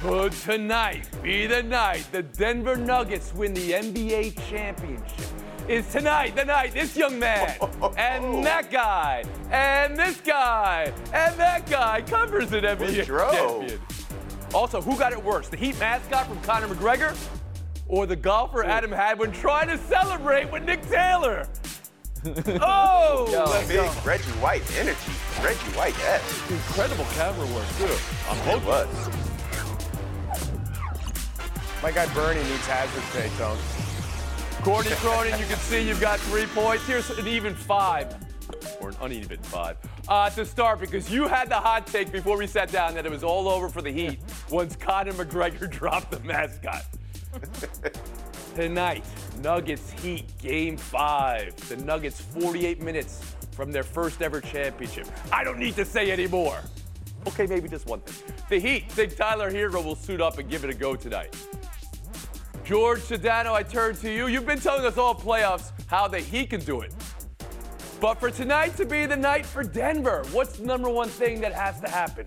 Could tonight be the night the Denver Nuggets win the NBA championship? Is tonight the night this young man and that guy and this guy and that guy covers an NBA champion? Also, who got it worse, the Heat mascot from Conor McGregor or the golfer Adam Hadwin trying to celebrate with Nick Taylor? Oh! Big Reggie White energy. Reggie White-esque. Incredible camera work, too. I'm hoping. My guy Bernie needs hazard pay, Tone. Courtney Cronin, you can see you've got 3 points. Here's an even 5, or an uneven 5, to start, because you had the hot take before we sat down that it was all over for the Heat once Conor McGregor dropped the mascot. Tonight, Nuggets-Heat, Game 5. The Nuggets 48 minutes from their first ever championship. I don't need to say any more. Okay, maybe just one thing. The Heat think Tyler Hero will suit up and give it a go tonight. George Sedano, I turn to you. You've been telling us all playoffs how the Heat can do it. But for tonight to be the night for Denver, what's the number one thing that has to happen?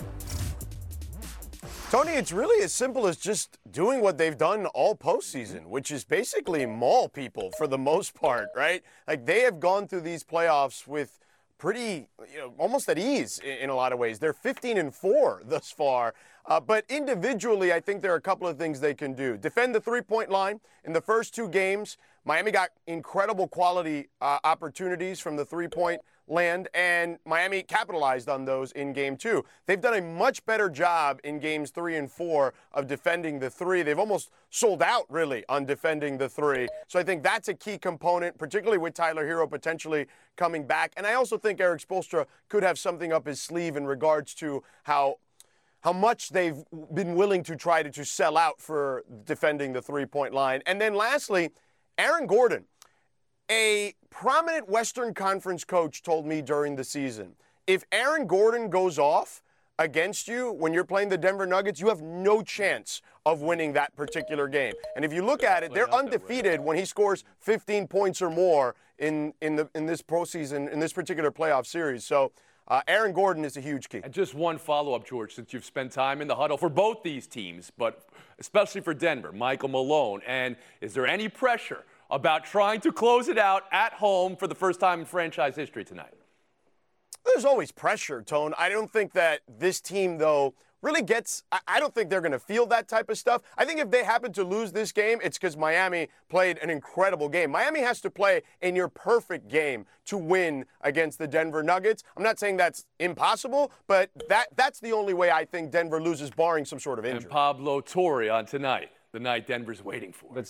Tony, it's really as simple as just doing what they've done all postseason, which is basically maul people for the most part, right? Like, they have gone through these playoffs with pretty, almost at ease in a lot of ways. They're 15-4 thus far. But individually, I think there are a couple of things they can do. Defend the three-point line. In the first 2 games, Miami got incredible quality opportunities from the three-point land, and Miami capitalized on those in Game 2. They've done a much better job in Games 3 and 4 of defending the 3. They've almost sold out, really, on defending the 3. So I think that's a key component, particularly with Tyler Hero potentially coming back. And I also think Eric Spoelstra could have something up his sleeve in regards to how much they've been willing to try to sell out for defending the three-point line. And then lastly, Aaron Gordon. A prominent Western Conference coach told me during the season, if Aaron Gordon goes off against you when you're playing the Denver Nuggets, you have no chance of winning that particular game. And if you look at it, they're undefeated when he scores 15 points or more in this postseason, in this particular playoff series. So Aaron Gordon is a huge key. And just one follow-up, George, since you've spent time in the huddle for both these teams, but especially for Denver, Michael Malone. And is there any pressure about trying to close it out at home for the first time in franchise history tonight? There's always pressure, Tone. I don't think that this team, though, really I don't think they're going to feel that type of stuff. I think if they happen to lose this game, it's because Miami played an incredible game. Miami has to play a near perfect game to win against the Denver Nuggets. I'm not saying that's impossible, but that's the only way I think Denver loses, barring some sort of injury. And Pablo Torre on tonight, the night Denver's waiting for. But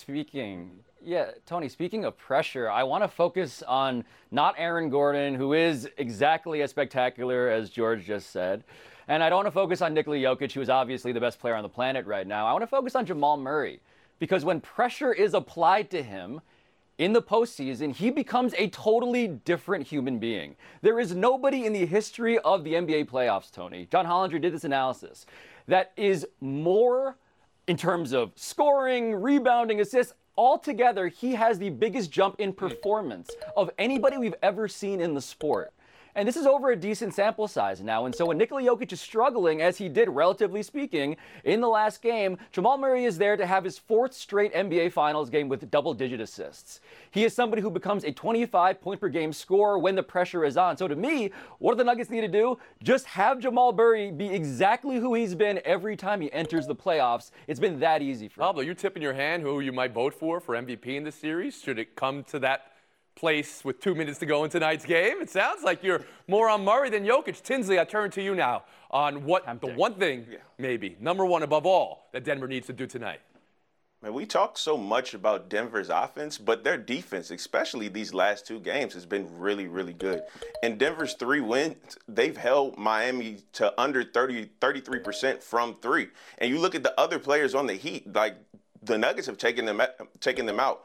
Tony, speaking of pressure, I want to focus on not Aaron Gordon, who is exactly as spectacular as George just said. And I don't want to focus on Nikola Jokic, who is obviously the best player on the planet right now. I want to focus on Jamal Murray, because when pressure is applied to him in the postseason, he becomes a totally different human being. There is nobody in the history of the NBA playoffs, Tony, John Hollinger did this analysis, that is more in terms of scoring, rebounding, assists. Altogether, he has the biggest jump in performance of anybody we've ever seen in the sport. And this is over a decent sample size now. And so when Nikola Jokic is struggling, as he did, relatively speaking, in the last game, Jamal Murray is there to have his 4th straight NBA Finals game with double-digit assists. He is somebody who becomes a 25-point-per-game scorer when the pressure is on. So to me, what do the Nuggets need to do? Just have Jamal Murray be exactly who he's been every time he enters the playoffs. It's been that easy for him. Pablo, you're tipping your hand who you might vote for MVP in this series? Should it come to that place with 2 minutes to go in tonight's game? It sounds like you're more on Murray than Jokic. Tinsley, I turn to you now on what the one thing, maybe, number one above all, that Denver needs to do tonight. Man, we talk so much about Denver's offense, but their defense, especially these last 2 games, has been really, really good. And Denver's 3 wins, they've held Miami to under 33% from 3. And you look at the other players on the Heat, like the Nuggets have taken them out.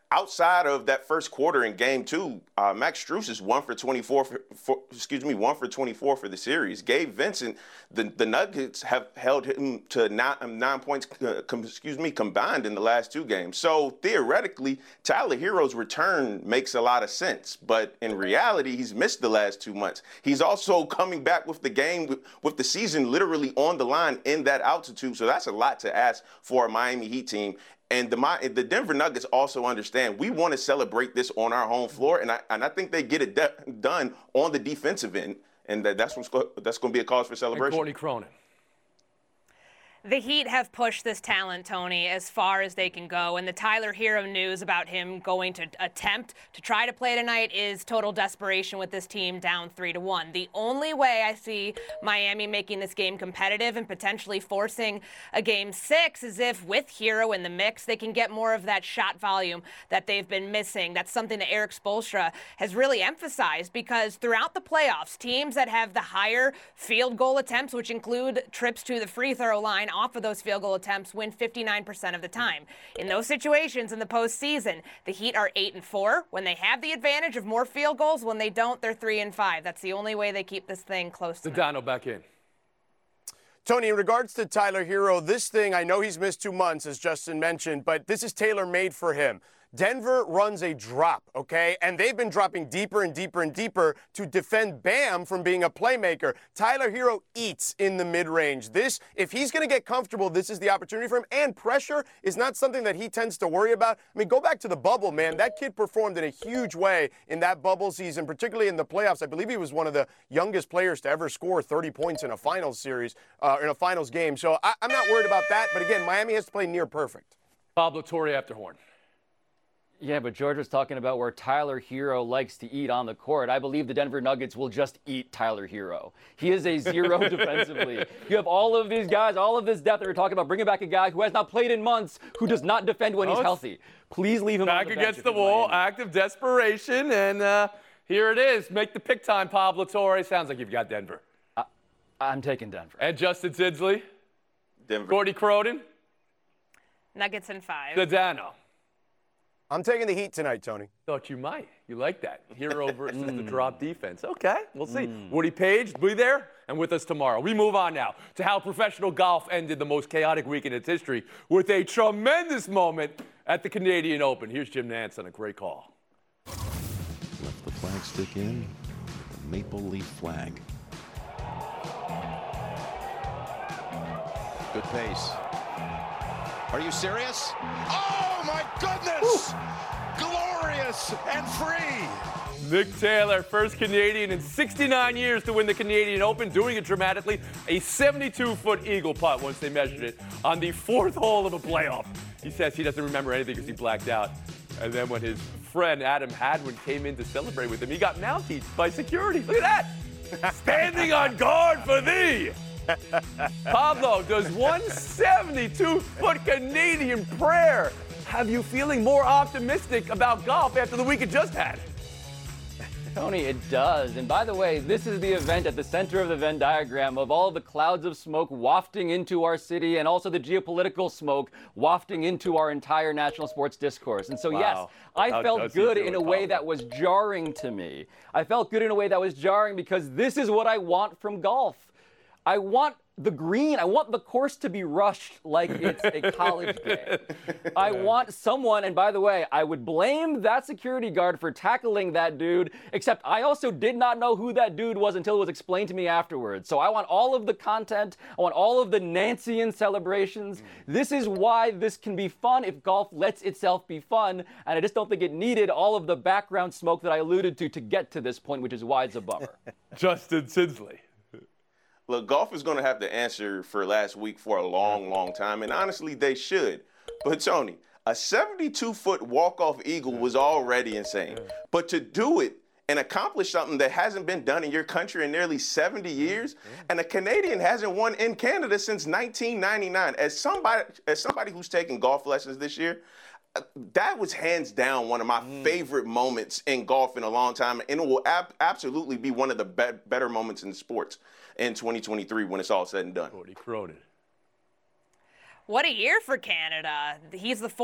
outside of that first quarter in game 2, Max Strus is 1 for 24 for the series. Gabe Vincent, the Nuggets have held him to 9 points, combined in the last 2 games. So theoretically, Tyler Hero's return makes a lot of sense. But in reality, he's missed the last 2 months. He's also coming back with the game, with the season literally on the line in that altitude. So that's a lot to ask for a Miami Heat team. And the Denver Nuggets also understand we want to celebrate this on our home floor, and I think they get it done on the defensive end, and that's going to be a cause for celebration. And Courtney Cronin. The Heat have pushed this talent, Tony, as far as they can go. And the Tyler Hero news about him going to attempt to try to play tonight is total desperation with this team down 3-1. The only way I see Miami making this game competitive and potentially forcing a game 6 is if, with Hero in the mix, they can get more of that shot volume that they've been missing. That's something that Erik Spoelstra has really emphasized, because throughout the playoffs, teams that have the higher field goal attempts, which include trips to the free throw line, off of those field goal attempts, win 59% of the time. In those situations in the postseason, the Heat are 8-4 when they have the advantage of more field goals. When they don't, they're 3-5. That's the only way they keep this thing close to Sedano back in. Tony, in regards to Tyler Hero, this thing, I know he's missed 2 months, as Justin mentioned, but this is tailor-made for him. Denver runs a drop, okay? And they've been dropping deeper and deeper and deeper to defend Bam from being a playmaker. Tyler Hero eats in the mid-range. This, if he's going to get comfortable, this is the opportunity for him. And pressure is not something that he tends to worry about. I mean, go back to the bubble, man. That kid performed in a huge way in that bubble season, particularly in the playoffs. I believe he was one of the youngest players to ever score 30 points in a finals series, in a finals game. So I'm not worried about that. But again, Miami has to play near perfect. Pablo Torre after Horn. Yeah, but George was talking about where Tyler Hero likes to eat on the court. I believe the Denver Nuggets will just eat Tyler Hero. He is a zero defensively. You have all of these guys, all of this depth that we're talking about, bringing back a guy who has not played in months, who does not defend when he's healthy. Please leave him back on the against the wall, act of desperation, and here it is. Make the pick time, Pablo Torre. Sounds like you've got Denver. I'm taking Denver. And Justin Sidsley. Denver. Courtney Cronin. Nuggets in 5. Sedano. I'm taking the Heat tonight, Tony. Thought you might. You like that. Hero versus the drop defense. Okay, we'll see. Woody Page, be there and with us tomorrow. We move on now to how professional golf ended the most chaotic week in its history with a tremendous moment at the Canadian Open. Here's Jim Nantz on a great call. Left the flag stick in, the maple leaf flag. Good pace. Are you serious? Oh my goodness! Glorious and free! Nick Taylor, first Canadian in 69 years to win the Canadian Open, doing it dramatically. A 72-foot eagle putt once they measured it on the 4th hole of a playoff. He says he doesn't remember anything because he blacked out. And then when his friend Adam Hadwin came in to celebrate with him, he got mounted by security. Look at that! Standing on guard for thee! Pablo, does one 72-foot Canadian prayer have you feeling more optimistic about golf after the week it just had? Tony, it does. And by the way, this is the event at the center of the Venn diagram of all the clouds of smoke wafting into our city and also the geopolitical smoke wafting into our entire national sports discourse. And so, yes, I felt good in a way that was jarring to me. I felt good in a way that was jarring because this is what I want from golf. I want the green. I want the course to be rushed like it's a college game. I want someone, and by the way, I would blame that security guard for tackling that dude, except I also did not know who that dude was until it was explained to me afterwards. So I want all of the content. I want all of the Nancian celebrations. This is why this can be fun if golf lets itself be fun, and I just don't think it needed all of the background smoke that I alluded to get to this point, which is why it's a bummer. Justin Sidsley. Look, golf is going to have to answer for last week for a long, long time, and honestly, they should. But, Tony, a 72-foot walk-off eagle was already insane. But to do it and accomplish something that hasn't been done in your country in nearly 70 years, and a Canadian hasn't won in Canada since 1999. As somebody who's taken golf lessons this year, that was hands down one of my favorite moments in golf in a long time, and it will absolutely be one of the better moments in sports in 2023 when it's all said and done. Courtney Cronin. What a year for Canada. He's the 4th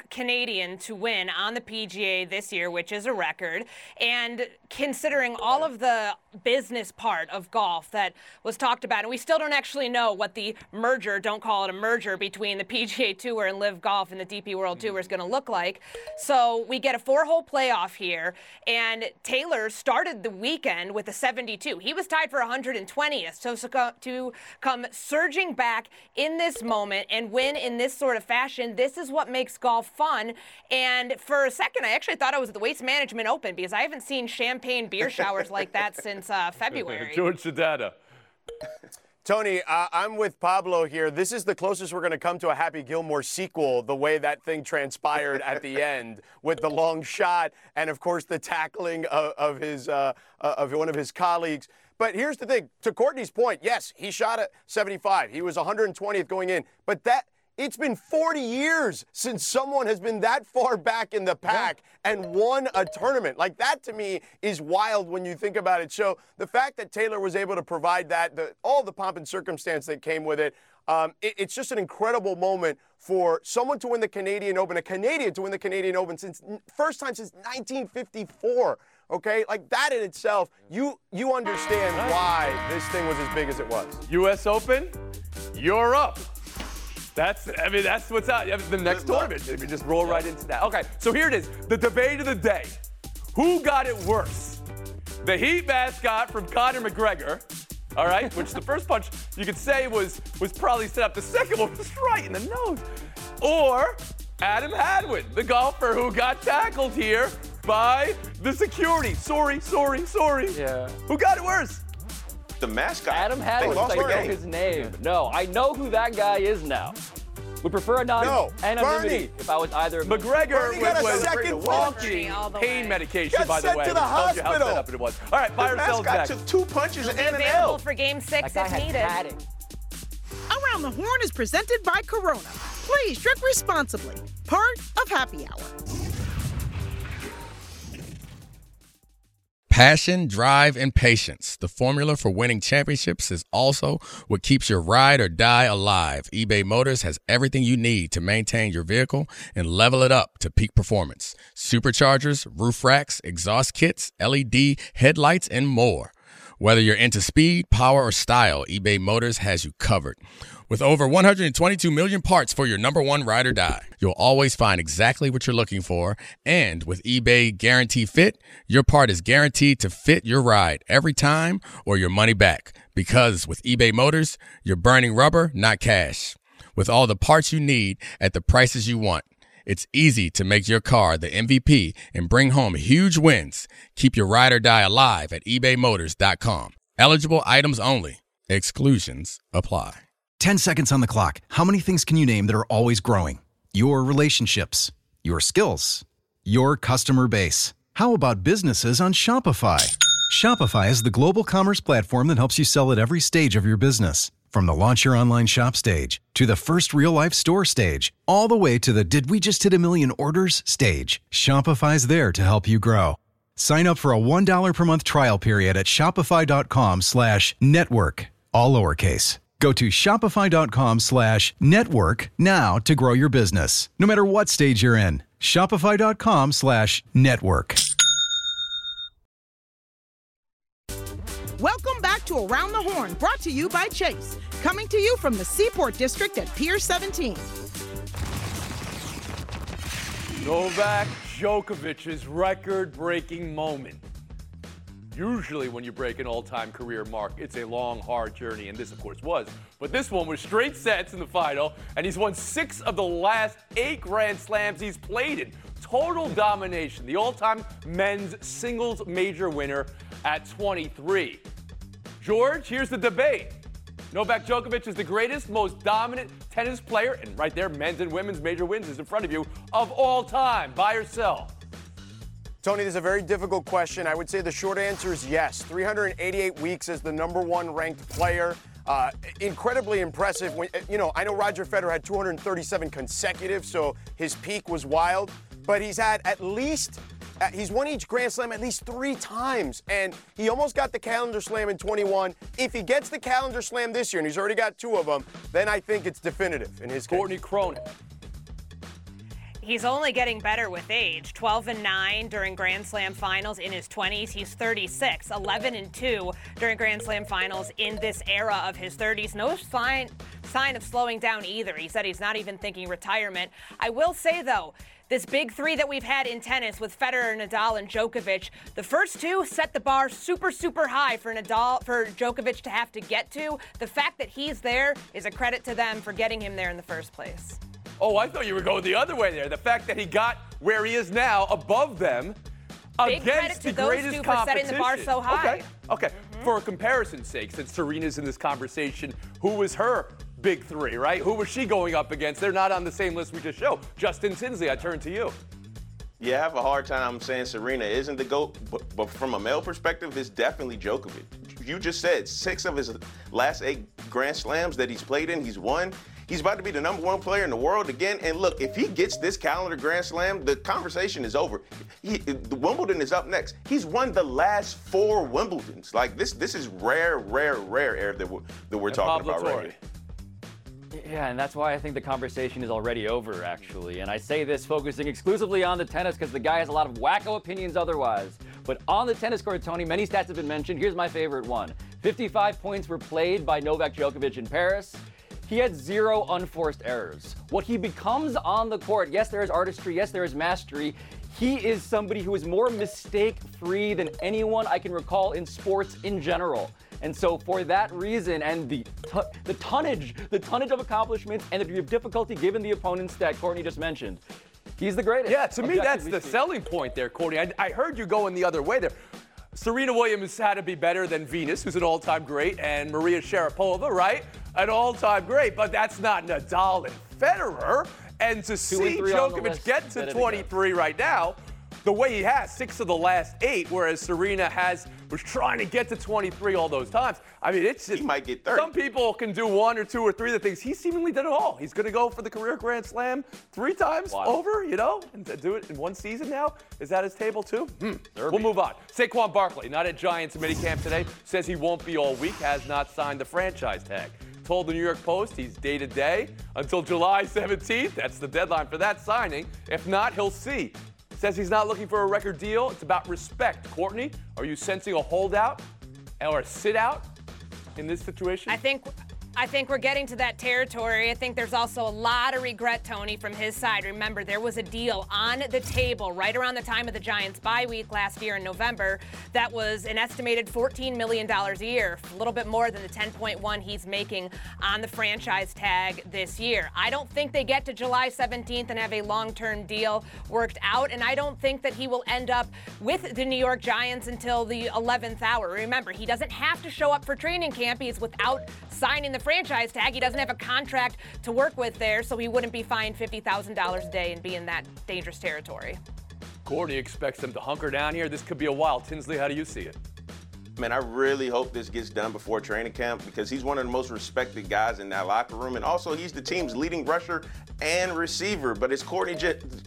Canadian to win on the PGA this year, which is a record. And considering all of the business part of golf that was talked about, and we still don't actually know what the merger, don't call it a merger, between the PGA Tour and Live Golf and the DP World Tour is going to look like. So we get a 4-hole playoff here, and Taylor started the weekend with a 72. He was tied for 120th. So to come surging back in this moment and win in this sort of fashion, this is what makes golf fun. And for a second, I actually thought it was the Waste Management Open, because I haven't seen champagne beer showers like that since February. George Sedana. Tony, I'm with Pablo here. This is the closest we're going to come to a Happy Gilmore sequel, the way that thing transpired at the end with the long shot and, of course, the tackling of one of his colleagues. But here's the thing. To Courtney's point, yes, he shot at 75. He was 120th going in. But it's been 40 years since someone has been that far back in the pack and won a tournament. Like, that to me is wild when you think about it. So the fact that Taylor was able to provide that, all the pomp and circumstance that came with it, it's just an incredible moment for someone to win the Canadian Open, a Canadian to win the Canadian Open first time since 1954. Okay, like that in itself, you understand why this thing was as big as it was. U.S. Open, you're up. That's what's out. The next tournament. We just roll right into that. Okay, so here it is. The debate of the day. Who got it worse? The Heat mascot from Conor McGregor, all right, which the first punch you could say was probably set up. The second one was right in the nose. Or Adam Hadwin, the golfer who got tackled here by the security. Sorry. Yeah. Who got it worse? The mascot. Adam Hadwin, I know his name. No, I know who that guy is now. Would prefer anonymity if I was either of them. McGregor got a was second talking pain medication, Got by the sent way. to the Tells you how hospital. set up it was. All right, buy or sell mascot next. took 2 punches and an Available L. for Game 6 That guy if had needed. padding. Around the Horn is presented by Corona. Please drink responsibly. Part of Happy Hour. Passion, drive, and patience. The formula for winning championships is also what keeps your ride or die alive. eBay Motors has everything you need to maintain your vehicle and level it up to peak performance. Superchargers, roof racks, exhaust kits, LED headlights, and more. Whether you're into speed, power, or style, eBay Motors has you covered. With over 122 million parts for your number one ride or die, you'll always find exactly what you're looking for. And with eBay Guarantee Fit, your part is guaranteed to fit your ride every time or your money back. Because with eBay Motors, you're burning rubber, not cash. With all the parts you need at the prices you want, it's easy to make your car the MVP and bring home huge wins. Keep your ride or die alive at ebaymotors.com. Eligible items only. Exclusions apply. 10 seconds on the clock. How many things can you name that are always growing? Your relationships, your skills, your customer base. How about businesses on Shopify? Shopify is the global commerce platform that helps you sell at every stage of your business. From the launch your online shop stage, to the first real-life store stage, all the way to the did we just hit a million orders stage. Shopify's there to help you grow. Sign up for a $1 per month trial period at shopify.com/network, all lowercase. Go to shopify.com/network now to grow your business, no matter what stage you're in. Shopify.com/network. Welcome back to Around the Horn, brought to you by Chase. Coming to you from the Seaport District at Pier 17. Novak Djokovic's record-breaking moment. Usually when you break an all-time career mark, it's a long, hard journey, and this, of course, was. But this one was straight sets in the final, and he's won 6 of the last 8 Grand Slams he's played in. Total domination. The all-time men's singles major winner at 23. George, here's the debate. Novak Djokovic is the greatest, most dominant tennis player, and right there, men's and women's major wins is in front of you, of all time. Buy or sell? Tony, this is a very difficult question. I would say the short answer is yes. 388 weeks as the number 1 ranked player. Incredibly impressive. I know Roger Federer had 237 consecutive, so his peak was wild. But he's had at least, he's won each Grand Slam at least 3 times. And he almost got the Calendar Slam in 21. If he gets the Calendar Slam this year, and he's already got 2 of them, then I think it's definitive in his case. Courtney Cronin. He's only getting better with age. 12-9 during Grand Slam finals in his 20s. He's 36. 11-2 during Grand Slam finals in this era of his 30s. No sign of slowing down either. He said he's not even thinking retirement. I will say, though, this big three that we've had in tennis with Federer, Nadal, and Djokovic, the first two set the bar super, super high for Djokovic to have to get to. The fact that he's there is a credit to them for getting him there in the first place. Oh, I thought you were going the other way there. The fact that he got where he is now above them Big against credit to the those greatest two for setting the bar so high. Okay. For comparison's sake, since Serena's in this conversation, who was her big three, right? Who was she going up against? They're not on the same list we just showed. Justin Tinsley, I turn to you. Yeah, I have a hard time saying Serena isn't the GOAT, but from a male perspective, it's definitely Djokovic. You just said 6 of his last 8 Grand Slams that he's played in, he's won. He's about to be the #1 player in the world again. And look, if he gets this calendar Grand Slam, the conversation is over. The Wimbledon is up next. He's won the last 4 Wimbledons. Like, this is rare air that we're talking about right here. Yeah, and that's why I think the conversation is already over, actually. And I say this focusing exclusively on the tennis because the guy has a lot of wacko opinions otherwise. But on the tennis court, Tony, many stats have been mentioned. Here's my favorite one. 55 points were played by Novak Djokovic in Paris. He had 0 unforced errors. What he becomes on the court, yes, there is artistry, yes, there is mastery. He is somebody who is more mistake-free than anyone I can recall in sports in general. And so for that reason, and the tonnage of accomplishments and the degree of difficulty given the opponents that Courtney just mentioned, he's the greatest. Yeah, to me, that's the selling point there, Courtney. I heard you going the other way there. Serena Williams had to be better than Venus, who's an all-time great, and Maria Sharapova, right? An all-time great, but that's not Nadal and Federer. And to see Djokovic get to 23 right now, the way he has 6 of the last 8, whereas Serena was trying to get to 23 all those times. I mean, it's just, he might get 30. Some people can do 1 or 2 or 3 of the things. He seemingly did it all. He's going to go for the career Grand Slam 3 times over, and do it in one season now. Is that his table too? We'll move on. Saquon Barkley, not at Giants minicamp today, says he won't be all week, has not signed the franchise tag. Told the New York Post he's day-to-day until July 17th. That's the deadline for that signing. If not, he'll see. Says he's not looking for a record deal. It's about respect. Courtney, are you sensing a holdout or a sit-out in this situation? I think we're getting to that territory. I think there's also a lot of regret, Tony, from his side. Remember, there was a deal on the table right around the time of the Giants' bye week last year in November that was an estimated $14 million a year, a little bit more than the 10.1 he's making on the franchise tag this year. I don't think they get to July 17th and have a long-term deal worked out, and I don't think that he will end up with the New York Giants until the 11th hour. Remember, he doesn't have to show up for training camp. He's without signing the franchise tag. He doesn't have a contract to work with there, so he wouldn't be fined $50,000 a day and be in that dangerous territory. Courtney expects them to hunker down here. This could be a while. Tinsley, how do you see it? Man, I really hope this gets done before training camp because he's one of the most respected guys in that locker room, and also he's the team's leading rusher and receiver. But as Courtney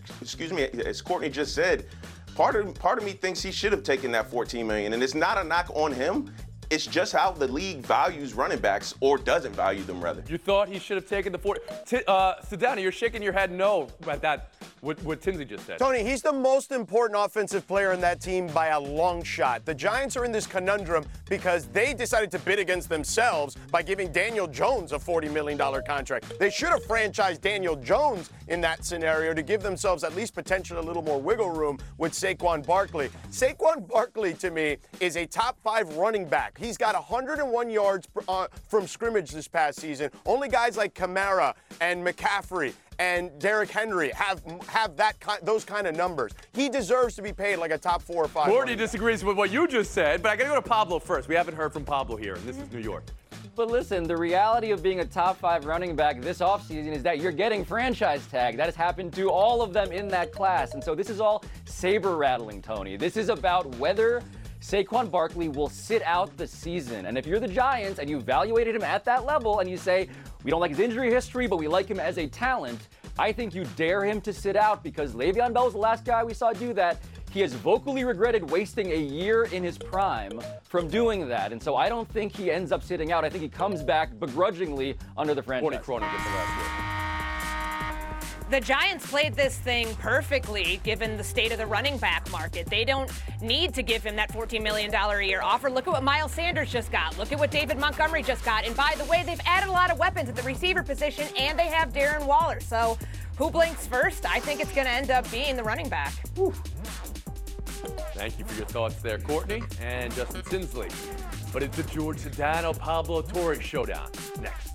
just said, part of me thinks he should have taken that $14 million, and it's not a knock on him. It's just how the league values running backs, or doesn't value them, rather. You thought he should have taken the 40. Sedana, you're shaking your head no about that, what Tinsley just said. Tony, he's the most important offensive player in that team by a long shot. The Giants are in this conundrum because they decided to bid against themselves by giving Daniel Jones a $40 million contract. They should have franchised Daniel Jones in that scenario to give themselves at least potentially a little more wiggle room with Saquon Barkley. Saquon Barkley, to me, is a top 5 running back. He's got 101 yards from scrimmage this past season. Only guys like Kamara and McCaffrey and Derrick Henry have those kind of numbers. He deserves to be paid like a top 4 or 5. Courtney disagrees with what you just said, but I got to go to Pablo first. We haven't heard from Pablo here, and this is New York. But listen, the reality of being a top 5 running back this offseason is that you're getting franchise tag. That has happened to all of them in that class. And so this is all saber rattling, Tony. This is about whether Saquon Barkley will sit out the season. And if you're the Giants and you evaluated him at that level and you say, we don't like his injury history, but we like him as a talent, I think you dare him to sit out because Le'Veon Bell's the last guy we saw do that. He has vocally regretted wasting a year in his prime from doing that. And so I don't think he ends up sitting out. I think he comes back begrudgingly under the franchise. Courtney Cronin gets the last word. The Giants played this thing perfectly given the state of the running back market. They don't need to give him that $14 million a year offer. Look at what Miles Sanders just got. Look at what David Montgomery just got. And by the way, they've added a lot of weapons at the receiver position, and they have Darren Waller. So who blinks first? I think it's going to end up being the running back. Whew. Thank you for your thoughts there, Courtney and Justin Tinsley. But it's the George Sedano, Pablo Torre showdown next.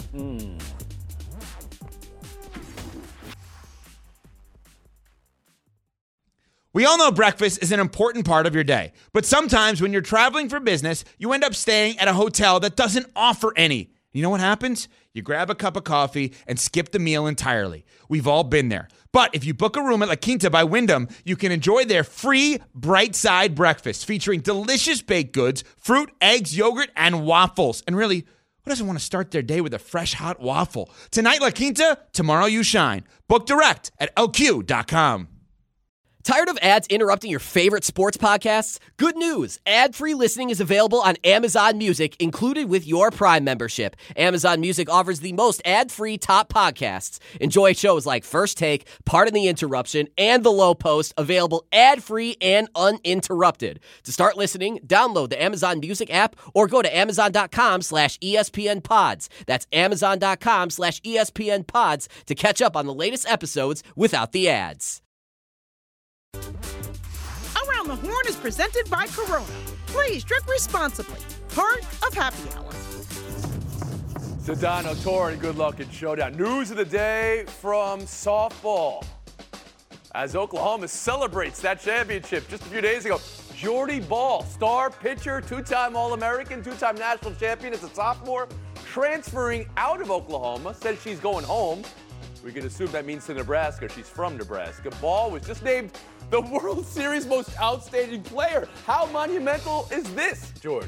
We all know breakfast is an important part of your day, but sometimes when you're traveling for business, you end up staying at a hotel that doesn't offer any. You know what happens? You grab a cup of coffee and skip the meal entirely. We've all been there. But if you book a room at La Quinta by Wyndham, you can enjoy their free Bright Side breakfast featuring delicious baked goods, fruit, eggs, yogurt, and waffles. And really, who doesn't want to start their day with a fresh hot waffle? Tonight, La Quinta, tomorrow you shine. Book direct at lq.com. Tired of ads interrupting your favorite sports podcasts? Good news! Ad-free listening is available on Amazon Music, included with your Prime membership. Amazon Music offers the most ad-free top podcasts. Enjoy shows like First Take, Pardon the Interruption, and The Low Post, available ad-free and uninterrupted. To start listening, download the Amazon Music app or go to amazon.com/ESPN Pods. That's amazon.com/ESPN Pods to catch up on the latest episodes without the ads. Around the Horn is presented by Corona. Please drink responsibly. Part of Happy Hour. Sedano, Torre, good luck in showdown. News of the day from softball. As Oklahoma celebrates that championship just a few days ago, Jordy Ball, star pitcher, two-time All-American, two-time national champion as a sophomore, transferring out of Oklahoma, says she's going home. We can assume that means to Nebraska. She's from Nebraska. Ball was just named the World Series most outstanding player. How monumental is this, George?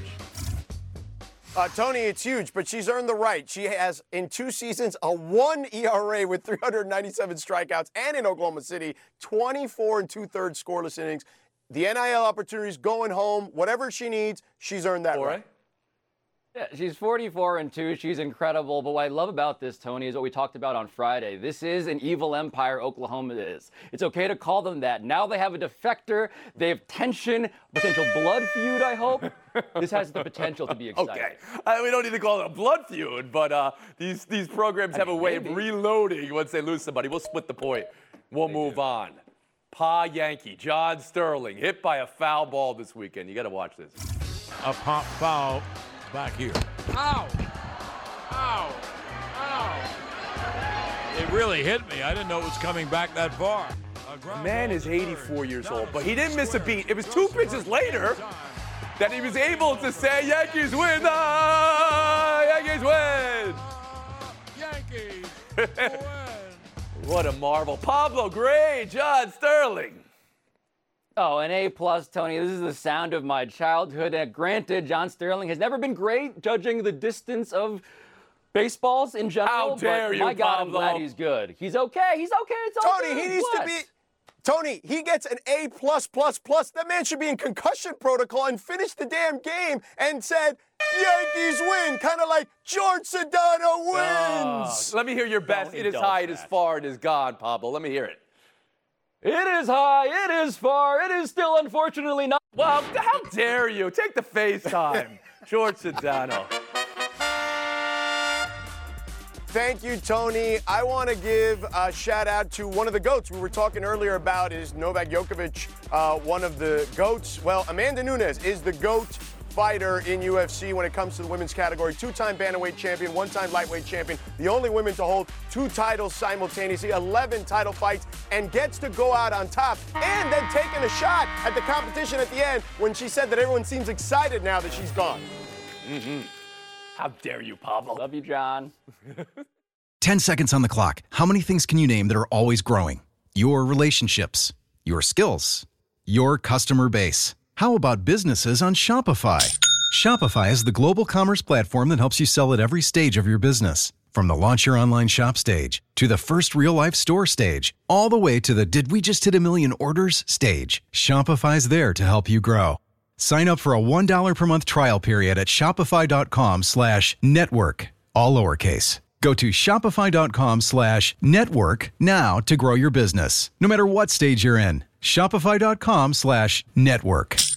Tony, it's huge, but she's earned the right. She has, in 2 seasons, a 1 ERA with 397 strikeouts, and in Oklahoma City, 24 2/3 scoreless innings. The NIL opportunities, going home, whatever she needs, she's earned that right. Yeah, she's 44-2. She's incredible. But what I love about this, Tony, is what we talked about on Friday. This is an evil empire, Oklahoma is. It's okay to call them that. Now they have a defector. They have tension, potential blood feud, I hope. This has the potential to be exciting. Okay. We don't need to call it a blood feud, but these programs have a way of reloading once they lose somebody. We'll split the point. We'll move on. Pa Yankee, John Sterling, hit by a foul ball this weekend. You got to watch this. A pop foul. Back here. Ow! Ow! Ow! It really hit me. I didn't know it was coming back that far. The man is 84 years old, but he didn't miss a beat. It was 2 pitches later that he was able to say, Yankees win! Yankees win! Yankees win! What a marvel. Pablo Gray, John Sterling. Oh, an A+, Tony. This is the sound of my childhood. Granted, John Sterling has never been great judging the distance of baseballs in general. How dare you, my God, Pablo. I'm glad he's good. He's okay. He's okay. It's all Tony, good. he needs to be... Tony, he gets an A+++. That man should be in concussion protocol and finish the damn game and said, Yankees win, kind of like George Sedano wins. Let me hear your best. It is high, it is far, it is God, Pablo. Let me hear it. It is high, it is far, it is still unfortunately not. Well, how dare you? Take the FaceTime. George Sedano. Thank you, Tony. I want to give a shout out to one of the GOATs we were talking earlier about is Novak Djokovic, one of the GOATs. Well, Amanda Nunes is the GOAT fighter in UFC when it comes to the women's category. 2-time bantamweight champion, 1-time lightweight champion, the only woman to hold 2 titles simultaneously, 11 title fights, and gets to go out on top. And then taking a shot at the competition at the end when she said that everyone seems excited now that she's gone. Mm-hmm. How dare you, Pablo? Love you, John. 10 seconds on the clock. How many things can you name that are always growing? Your relationships, your skills, your customer base. How about businesses on Shopify? Shopify is the global commerce platform that helps you sell at every stage of your business. From the launch your online shop stage, to the first real-life store stage, all the way to the did we just hit a million orders stage. Shopify's there to help you grow. Sign up for a $1 per month trial period at shopify.com/network, all lowercase. Go to shopify.com/network now to grow your business, no matter what stage you're in. Shopify.com/network.